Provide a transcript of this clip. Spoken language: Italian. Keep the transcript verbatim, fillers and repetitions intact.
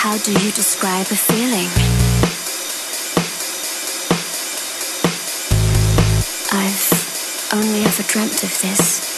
How do you describe a feeling? I've only ever dreamt of this.